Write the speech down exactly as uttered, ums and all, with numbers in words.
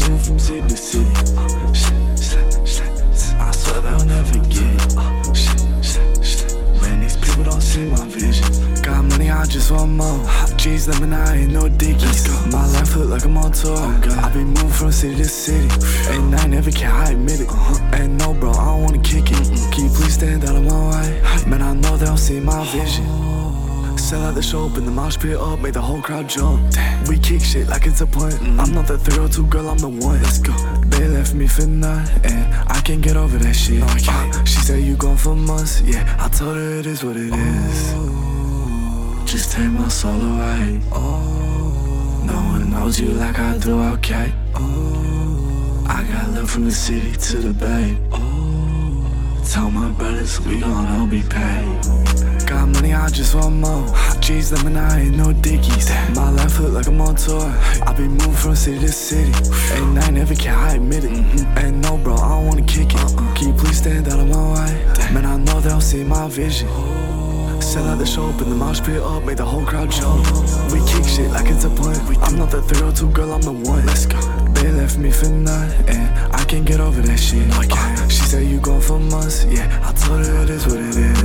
vision from city to city. I swear they'll never get it. Man, these people don't see my vision. Got money, I just want more. G's, let me know, I ain't no dickies. My life look like I'm on tour. I be moving from city to city. And I never care, I admit it. And no, bro, I don't wanna kick it. Can you please stand out of my way? Man, I know they don't see my vision. Sell out the show, open the mosh pit up, make the whole crowd jump. We kick shit like it's a point. I'm not the three oh two girl, I'm the one. Let's go. They left me for none, and I can't get over that shit. No, I can't. Uh, she said you gone for months, yeah. I told her it is what it is. Just take my soul away. No one knows you like I do, okay? I got love from the city to the bay. Tell my brothers we gon' all be paid. Got money, I just want more. G's, let me know, I ain't no dickies. My life look like I'm on tour. I be moving from city to city. And I never care, I admit it. And no, bro, I don't wanna kick it. Can you please stand out of my way? Man, I know they don't see my vision. Sell out the show, open the mosh pit up, make the whole crowd jump. We kick shit like it's a point. I'm not the three oh two girl, I'm the one. Let's go. They left me for none, and I can't get over that shit. Uh, she said you gone for months, yeah. I told her it is what it is.